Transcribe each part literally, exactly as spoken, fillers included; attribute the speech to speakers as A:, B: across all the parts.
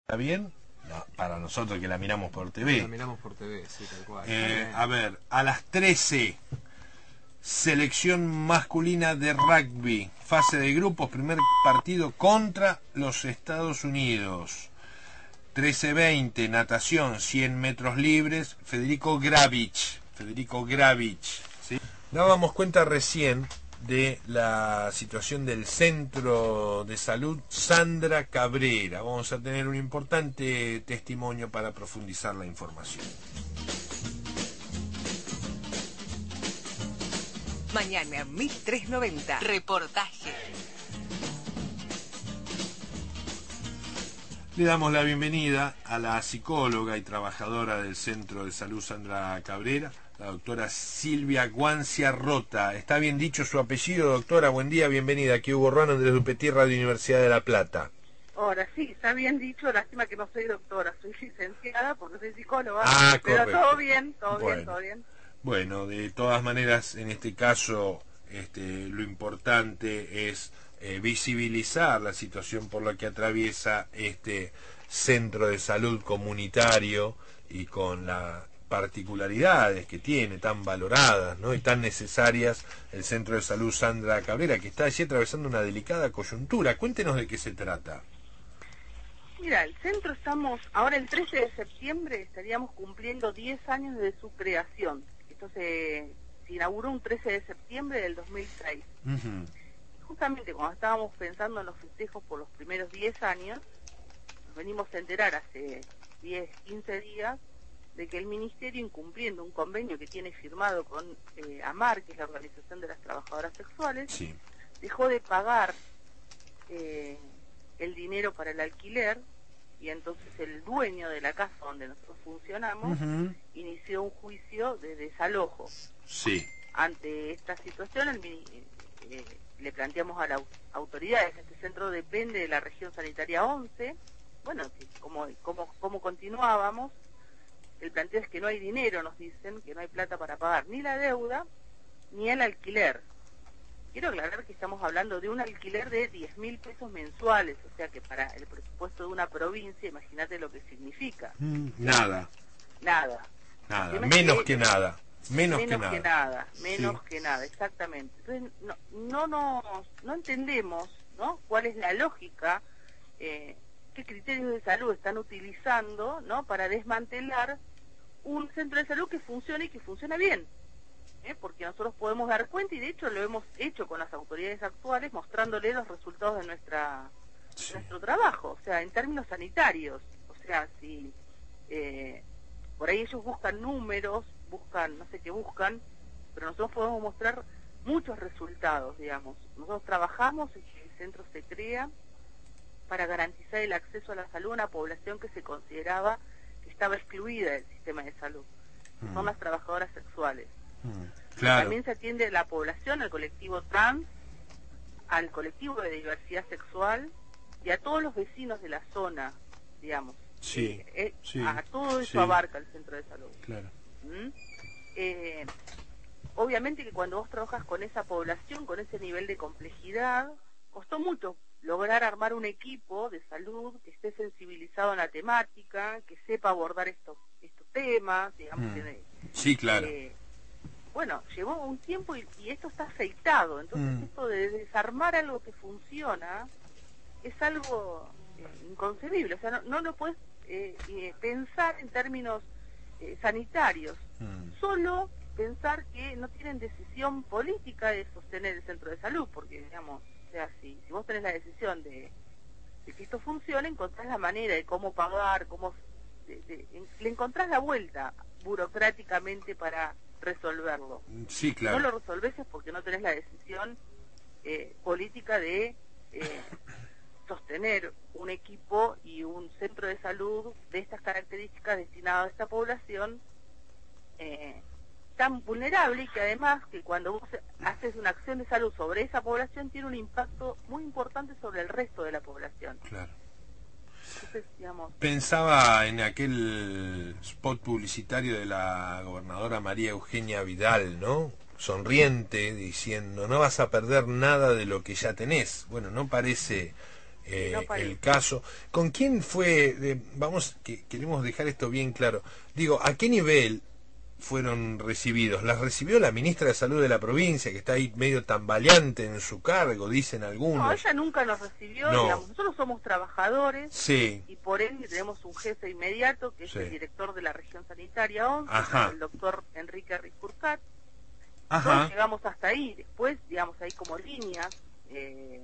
A: ¿Está bien? No, para nosotros que la miramos por T V.
B: La miramos por T V, sí, tal cual.
A: Eh, a ver, a las trece, selección masculina de rugby, fase de grupos, primer partido contra los Estados Unidos. trece veinte, natación, cien metros libres, Federico Gravich. Federico Gravich, ¿sí? Dábamos cuenta recién de la situación del Centro de Salud Sandra Cabrera. Vamos a tener un importante testimonio para profundizar la información.
C: Mañana mil trescientos noventa. Reportaje.
A: Le damos la bienvenida a la psicóloga y trabajadora del Centro de Salud Sandra Cabrera, la doctora Silvia Guancia Rota. ¿Está bien dicho su apellido, doctora? Buen día, bienvenida. Aquí Hugo Ruano, Andrés Dupetí, Radio Universidad de La Plata.
D: Ahora sí, está bien dicho, lástima que no soy doctora, soy licenciada porque soy psicóloga,
A: Ah,
D: pero
A: correcto.
D: todo bien, todo
A: Bueno.
D: bien, todo bien.
A: Bueno, de todas maneras, en este caso, este, lo importante es eh, visibilizar la situación por la que atraviesa este centro de salud comunitario y con las particularidades que tiene, tan valoradas, ¿no?, y tan necesarias, el Centro de Salud Sandra Cabrera, que está allí atravesando una delicada coyuntura. Cuéntenos de qué se trata.
D: Mira, el centro estamos, ahora el trece de septiembre estaríamos cumpliendo diez años de su creación. Esto se, se inauguró un trece de septiembre del dos mil seis.
A: Uh-huh.
D: Justamente cuando estábamos pensando en los festejos por los primeros diez años, nos venimos a enterar hace diez, quince días de que el Ministerio, incumpliendo un convenio que tiene firmado con eh, AMAR, que es la Organización de las Trabajadoras Sexuales,
A: Sí.
D: dejó de pagar eh, el dinero para el alquiler, y entonces el dueño de la casa donde nosotros funcionamos
A: Uh-huh.
D: inició un juicio de desalojo.
A: Sí.
D: Ante esta situación, el, mini- eh, le planteamos a las autoridades, este centro depende de la región sanitaria once, bueno, que como, como, como continuábamos, el planteo es que no hay dinero, nos dicen, que no hay plata para pagar ni la deuda ni el alquiler. Quiero aclarar que estamos hablando de un alquiler de diez mil pesos mensuales, o sea que para el presupuesto de una provincia, imagínate lo que significa.
A: Mm, nada,
D: Nada.
A: nada,
D: El tema es
A: menos
D: que-
A: que nada, menos,
D: menos
A: que nada.
D: que nada, menos
A: Sí.
D: que nada, exactamente. Entonces no, no, nos, no entendemos, ¿no?, cuál es la lógica, eh, qué criterios de salud están utilizando, ¿no?, para desmantelar un centro de salud que funcione y que funciona bien. ¿eh? Porque nosotros podemos dar cuenta, y de hecho lo hemos hecho con las autoridades actuales, mostrándoles los resultados de nuestra
A: Sí.
D: nuestro trabajo, o sea, en términos sanitarios. O sea, si eh, por ahí ellos buscan números, buscan, no sé qué buscan, pero nosotros podemos mostrar muchos resultados, digamos. Nosotros trabajamos en que el centro se crea para garantizar el acceso a la salud a una población que se consideraba que estaba excluida del sistema de salud, que son
A: Mm.
D: las trabajadoras sexuales.
A: Mm, claro.
D: También se atiende a la población, al colectivo trans, al colectivo de diversidad sexual y a todos los vecinos de la zona, digamos.
A: Sí,
D: Eh, eh,
A: sí,
D: a todo eso
A: sí.
D: abarca el centro de salud.
A: Claro.
D: ¿Mm? Eh, obviamente que cuando vos trabajas con esa población, con ese nivel de complejidad, costó mucho lograr armar un equipo de salud que esté sensibilizado en la temática, que sepa abordar estos estos temas, digamos.
A: Mm.
D: que,
A: Sí, claro.
D: eh, bueno, llevó un tiempo y, y esto está aceitado, entonces
A: Mm.
D: esto de desarmar algo que funciona es algo eh, inconcebible, o sea, no, no lo puedes eh, eh, pensar en términos eh, sanitarios,
A: Mm.
D: solo pensar que no tienen decisión política de sostener el centro de salud, porque, digamos, o sea, si, si vos tenés la decisión de, de que esto funcione, encontrás la manera de cómo pagar, cómo de- de- en- le encontrás la vuelta burocráticamente para resolverlo.
A: Sí, claro.
D: No lo resolvés es porque no tenés la decisión eh, política de eh, sostener un equipo y un centro de salud de estas características destinado a esta población eh, tan vulnerable, y que además que cuando vos haces una acción de salud sobre esa población tiene un impacto muy importante sobre el resto de la población.
A: Claro.
D: Entonces, digamos,
A: Pensaba en aquel spot publicitario de la gobernadora María Eugenia Vidal, ¿no? Sonriente, diciendo, no vas a perder nada de lo que ya tenés. Bueno, no parece eh,
D: no
A: el caso. ¿Con quién fue? Eh, vamos, que queremos dejar esto bien claro. Digo, ¿a qué nivel fueron recibidos? ¿Las recibió la ministra de Salud de la provincia, que está ahí medio tambaleante en su cargo, dicen algunos?
D: No, ella nunca nos recibió,
A: no.
D: digamos, nosotros somos trabajadores,
A: sí.
D: y por ende tenemos un jefe inmediato, que es sí. el director de la región sanitaria once, el doctor Enrique Rifurcat. Nosotros llegamos hasta ahí, después, digamos, ahí como líneas eh,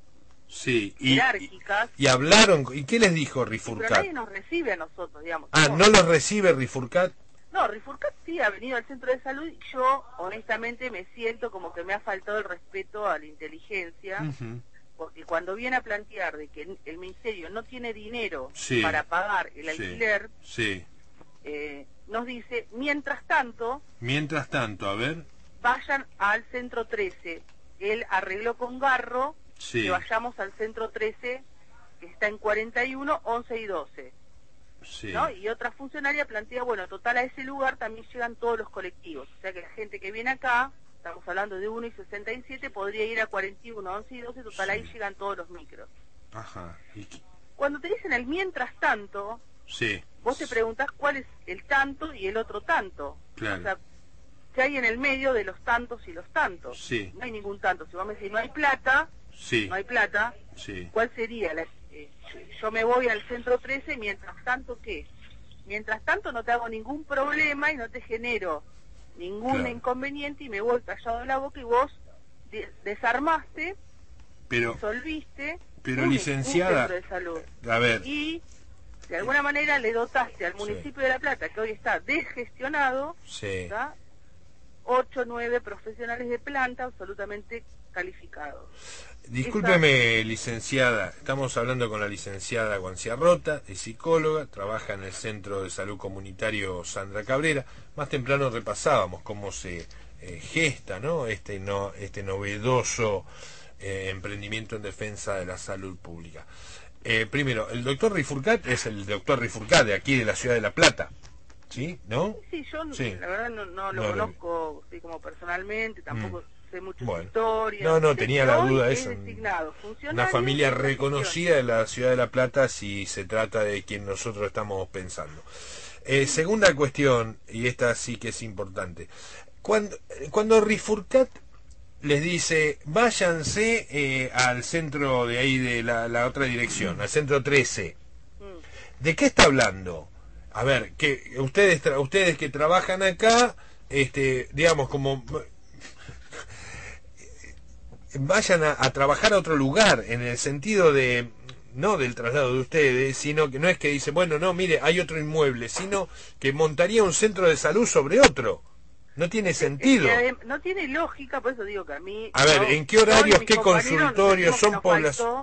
A: sí. y,
D: jerárquicas.
A: Y, y hablaron, ¿y qué les dijo Rifurcat?
D: Pero nadie nos recibe a nosotros, digamos.
A: Ah, ¿no los recibe Rifurcat?
D: No, Rifurcat sí ha venido al centro de salud y yo honestamente me siento como que me ha faltado el respeto a la inteligencia, uh-huh. porque cuando viene a plantear de que el ministerio no tiene dinero sí. para pagar el alquiler,
A: sí.
D: Eh, nos dice, mientras tanto...
A: Mientras tanto, a ver...
D: Vayan al centro trece. Él arregló con Garro
A: sí.
D: que vayamos al centro trece, que está en cuarenta y uno, once y doce.
A: Sí.
D: ¿No? Y otra funcionaria plantea, bueno, total a ese lugar también llegan todos los colectivos, o sea que la gente que viene acá, estamos hablando de uno y sesenta y siete, podría ir a cuarenta y uno, once y doce, total sí. ahí llegan todos los micros.
A: Ajá. ¿Y
D: cuando te dicen el mientras tanto,
A: sí.
D: vos te preguntás cuál es el tanto y el otro tanto.
A: Claro.
D: O sea, ¿qué hay en el medio de los tantos y los tantos?
A: Sí.
D: No hay ningún tanto. Si vos me decís no hay plata,
A: sí.
D: no hay plata,
A: sí.
D: ¿cuál sería la Eh, yo me voy al centro trece, mientras tanto, ¿qué? Mientras tanto no te hago ningún problema y no te genero ningún claro. inconveniente y me voy callado en la boca y vos de desarmaste,
A: pero,
D: disolviste
A: pero
D: un,
A: licenciada,
D: un centro de salud.
A: A ver.
D: Y de alguna manera le dotaste al municipio sí. de La Plata, que hoy está desgestionado,
A: sí.
D: ¿tá? ocho, nueve profesionales de planta absolutamente calificados.
A: Discúlpeme, licenciada, estamos hablando con la licenciada Guancia Rota, es psicóloga, trabaja en el Centro de Salud Comunitario Sandra Cabrera. Más temprano repasábamos cómo se eh, gesta, ¿no? este no este novedoso eh, emprendimiento en defensa de la salud pública. Eh, primero, el doctor Rifurcat es el doctor Rifurcat de aquí de la ciudad de La Plata, ¿sí? ¿No?
D: Sí, yo sí. la verdad no, no lo
A: no,
D: conozco sí, como personalmente, tampoco... Mm. sé muchas
A: bueno.
D: historias.
A: No, no, tenía la duda. Es
D: designado,
A: una familia reconocida de la ciudad de La Plata si se trata de quien nosotros estamos pensando. Eh, segunda cuestión, y esta sí que es importante. Cuando, cuando Rifurcat les dice, váyanse eh, al centro de ahí, de la, la otra dirección, mm. al centro trece, mm. ¿de qué está hablando? A ver, que ustedes, ustedes que trabajan acá, este, digamos, como... vayan a, a trabajar a otro lugar, en el sentido de, no del traslado de ustedes, sino que no es que dice, bueno, no, mire, hay otro inmueble, sino que montaría un centro de salud sobre otro. No tiene sentido.
D: Es que no tiene lógica, por eso digo que a mí...
A: A ver, ¿en qué horarios, qué consultorios son poblaciones?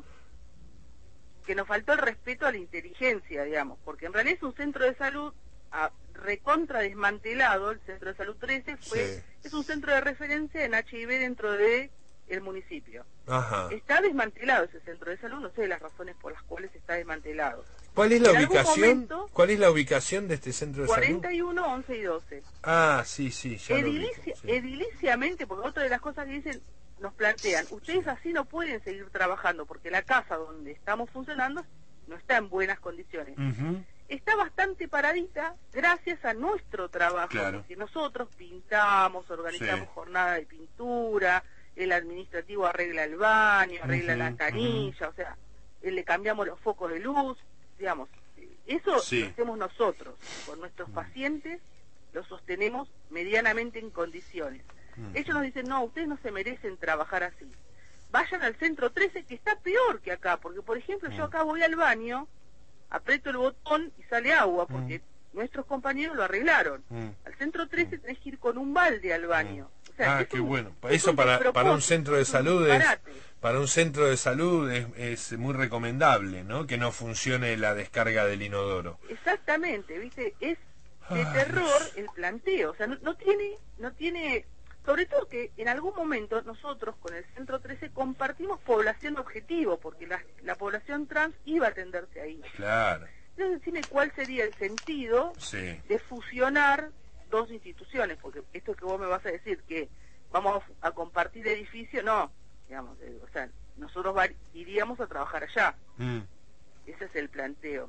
D: Que nos faltó el respeto a la inteligencia, digamos, porque en realidad es un centro de salud a, recontra desmantelado, el centro de salud trece fue, sí. es un centro de referencia en H I V dentro de el municipio.
A: Ajá.
D: Está desmantelado ese centro de salud, no sé las razones por las cuales está desmantelado.
A: ¿Cuál es la en ubicación? Momento, ¿Cuál es la ubicación de este centro de
D: cuarenta y
A: uno,
D: salud? once y doce.
A: Ah, sí, sí, ya
D: Edilicia,
A: lo ubico, sí.
D: Ediliciamente, porque otra de las cosas que dicen, nos plantean, ustedes sí. así no pueden seguir trabajando, porque la casa donde estamos funcionando no está en buenas condiciones.
A: Uh-huh.
D: Está bastante paradita gracias a nuestro trabajo,
A: claro.
D: porque nosotros pintamos, organizamos sí. jornada de pintura, el administrativo arregla el baño, arregla uh-huh, la canilla, uh-huh. o sea, le cambiamos los focos de luz, digamos, eso
A: sí.
D: lo hacemos nosotros, con nuestros uh-huh. pacientes los sostenemos medianamente en condiciones. Uh-huh. Ellos nos dicen, no, ustedes no se merecen trabajar así. Vayan al centro trece, que está peor que acá, porque por ejemplo uh-huh. yo acá voy al baño, aprieto el botón y sale agua, porque uh-huh. nuestros compañeros lo arreglaron. Uh-huh. Al centro trece tenés que ir con un balde al baño. Uh-huh. O sea,
A: ah, qué un, bueno. Eso para, para un centro de salud es, para un centro de salud es, es muy recomendable, ¿no? Que no funcione la descarga del inodoro.
D: Exactamente, ¿viste? Es de ah, terror Dios. El planteo, o sea, no, no tiene no tiene sobre todo que en algún momento nosotros con el centro trece compartimos población objetivo, porque la, la población trans iba a atenderse ahí.
A: Claro.
D: Entonces decime cuál sería el sentido
A: sí.
D: de fusionar dos instituciones, porque esto que vos me vas a decir que vamos a, a compartir edificio, no, digamos, eh, o sea, nosotros iríamos a trabajar allá.
A: Mm.
D: Ese es el planteo.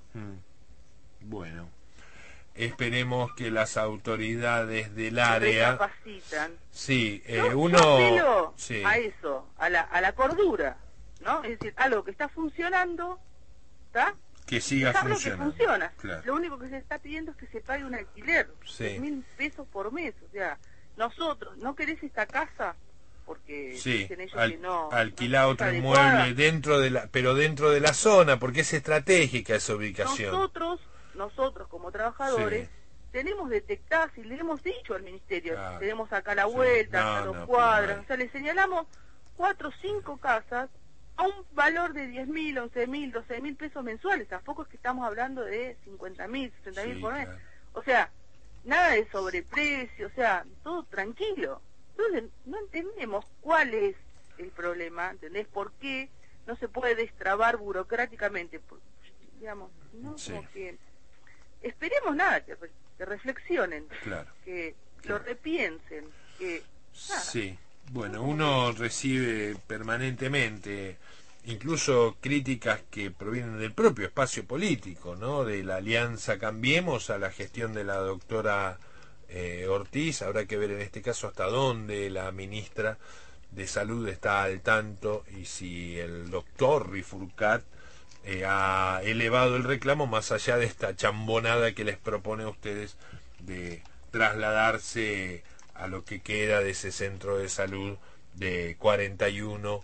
A: Mm. Bueno, esperemos que las autoridades del área
D: recapacitan.
A: Sí, eh,
D: yo,
A: uno
D: yo apelo
A: sí.
D: a eso, a la, a la cordura, ¿no? Es decir, algo que está funcionando, ¿está?
A: Que siga
D: Dejarlo
A: funcionando.
D: que funciona.
A: Claro.
D: Lo único que se está pidiendo es que se pague un alquiler,
A: Sí.
D: de mil pesos por mes. O sea, nosotros, ¿no querés esta casa? Porque
A: Sí,
D: dicen ellos
A: al,
D: que no.
A: alquilar
D: no
A: otro
D: adecuada.
A: inmueble dentro de la, pero dentro de la zona, porque es estratégica esa ubicación.
D: Nosotros, nosotros como trabajadores,
A: Sí.
D: tenemos detectadas y le hemos dicho al ministerio,
A: Claro.
D: tenemos acá la
A: Sí.
D: vuelta,
A: No,
D: acá dos
A: no,
D: cuadras,
A: pero no hay.
D: o sea, le señalamos cuatro o cinco casas a un valor de diez mil, once mil, doce mil pesos mensuales. Tampoco es que estamos hablando de cincuenta mil, sesenta mil
A: Sí,
D: por mes.
A: claro.
D: O sea, nada de sobreprecio, o sea, todo tranquilo. Entonces, no entendemos cuál es el problema, ¿entendés? ¿Por qué no se puede destrabar burocráticamente? Por- digamos, ¿no?
A: Sí.
D: Como que esperemos nada, que, re- que reflexionen,
A: Claro.
D: que
A: Claro.
D: lo repiensen, que nada.
A: Sí, bueno, uno recibe permanentemente incluso críticas que provienen del propio espacio político, ¿no? De la alianza Cambiemos a la gestión de la doctora eh, Ortiz. Habrá que ver en este caso hasta dónde la ministra de Salud está al tanto y si el doctor Rifurcat eh, ha elevado el reclamo más allá de esta chambonada que les propone a ustedes de trasladarse a lo que queda de ese centro de salud de cuarenta y uno,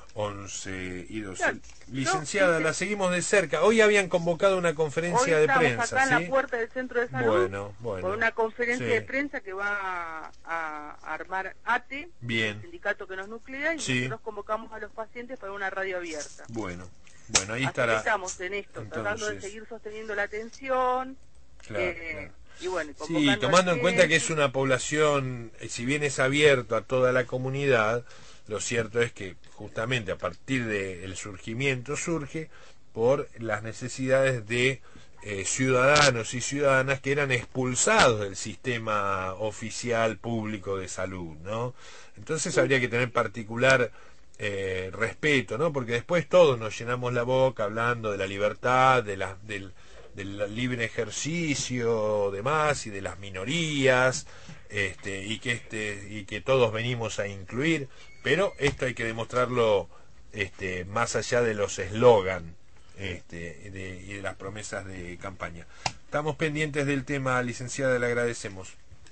A: once y doce.
D: Claro,
A: Licenciada,
D: yo-
A: la seguimos de cerca. Hoy habían convocado una
D: Hoy
A: conferencia de
D: estamos
A: prensa,
D: acá en
A: ¿sí?
D: la puerta del centro de salud
A: Bueno, bueno.
D: con una conferencia
A: Sí.
D: de prensa que va a, a armar A T E,
A: Bien.
D: el sindicato que nos nuclea, y
A: Sí.
D: nosotros convocamos a los pacientes para una radio abierta.
A: Bueno, bueno, ahí
D: Así
A: estará.
D: que estamos en esto, tratando de
A: Entonces,
D: seguir sosteniendo la atención.
A: claro,
D: eh,
A: claro.
D: Y bueno, y
A: Sí,
D: convocando
A: tomando
D: a
A: en cuenta que
D: gente.
A: es una población, eh, si bien es abierto a toda la comunidad, lo cierto es que justamente a partir del surgimiento surge por las necesidades de eh, ciudadanos y ciudadanas que eran expulsados del sistema oficial público de salud, ¿no? Entonces habría que tener particular eh, respeto, ¿no? Porque después todos nos llenamos la boca hablando de la libertad, de la, del, del libre ejercicio, demás, y de las minorías, este, y que este, y que todos venimos a incluir, pero esto hay que demostrarlo este, más allá de los eslogan este, de, y de las promesas de campaña. Estamos pendientes del tema, licenciada, le agradecemos.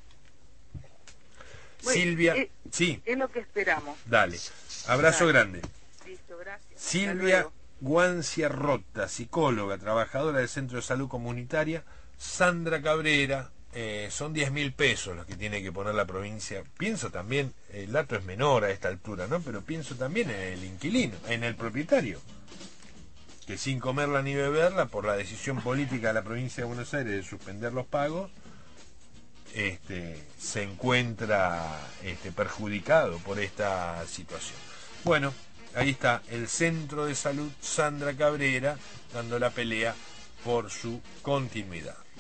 D: Bueno,
A: Silvia,
D: eh,
A: sí,
D: Es lo que esperamos.
A: dale, abrazo
D: Dale.
A: grande.
D: Listo, gracias. Hasta
A: Silvia
D: luego.
A: Guancia Rota, psicóloga, trabajadora del Centro de Salud Comunitaria. Sandra Cabrera, eh, son diez mil pesos los que tiene que poner la provincia. Pienso también, el dato es menor a esta altura, ¿no? Pero pienso también en el inquilino, en el propietario, que sin comerla ni beberla, por la decisión política de la provincia de Buenos Aires de suspender los pagos, este, se encuentra este, perjudicado por esta situación. Bueno, ahí está el Centro de Salud Sandra Cabrera dando la pelea por su continuidad.